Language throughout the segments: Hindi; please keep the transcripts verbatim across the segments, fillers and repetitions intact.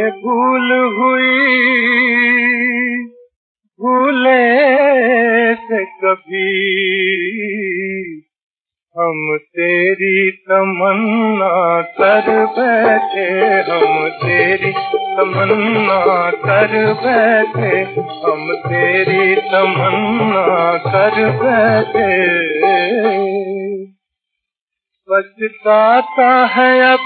भूल हुई भूले से कभी हम तेरी तमन्ना कर बैठे, हम तेरी तमन्ना कर बैठे, हम तेरी तमन्ना कर बैठे। पछताता है अब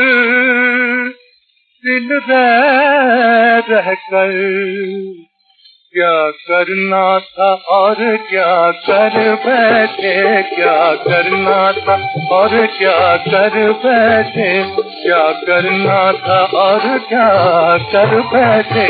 दिल रह रह कर, क्या करना था और क्या कर बैठे, क्या करना था और क्या कर बैठे, क्या करना था और क्या कर बैठे।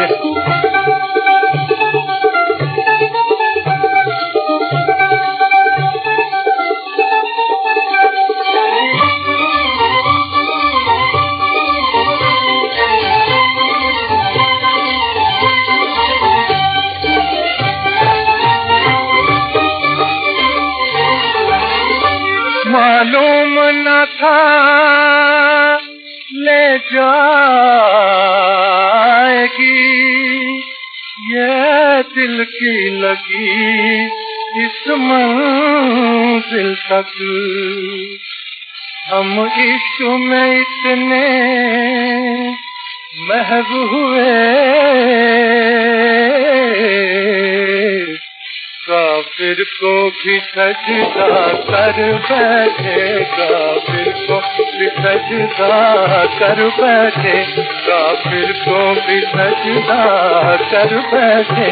मालूम न था ले जाएगी ये दिल की लगी इस मंजिल तक। हम इश्क में इतने महव हुए, काफिर को भी सजदा कर बैठे, काफिर को भी सजदा कर बैठे, काफिर को भी सजदा कर बैठे।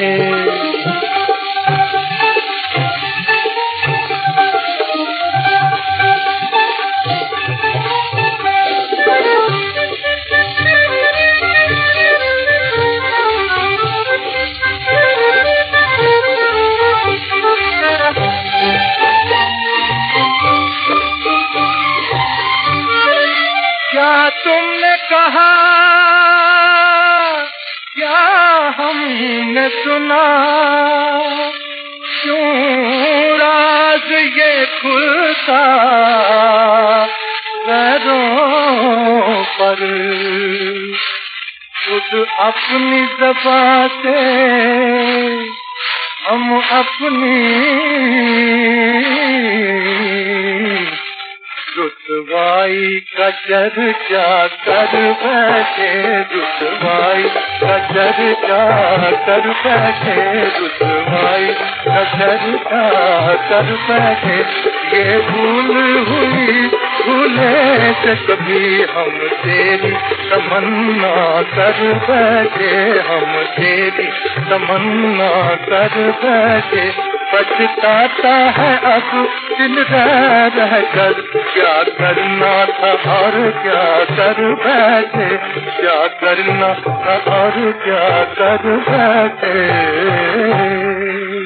क्या तुमने कहा, क्या हमने सुना, क्यों राज ये खुलता गैरों पर। खुद अपनी ज़बान से हम अपनी रुसवाई का चर्चा कर बैठे, रुसवाई का चर्चा कर बैठे, रुसवाई का चर्चा कर बैठे। ये भूल हुई भूले से कभी हम तेरी तमन्ना कर बैठे, हम तेरी तमन्ना कर बैठे। पछताता है अब दिल रह रह कर, क्या करना था और क्या कर बैठे, क्या करना था और क्या कर बैठे।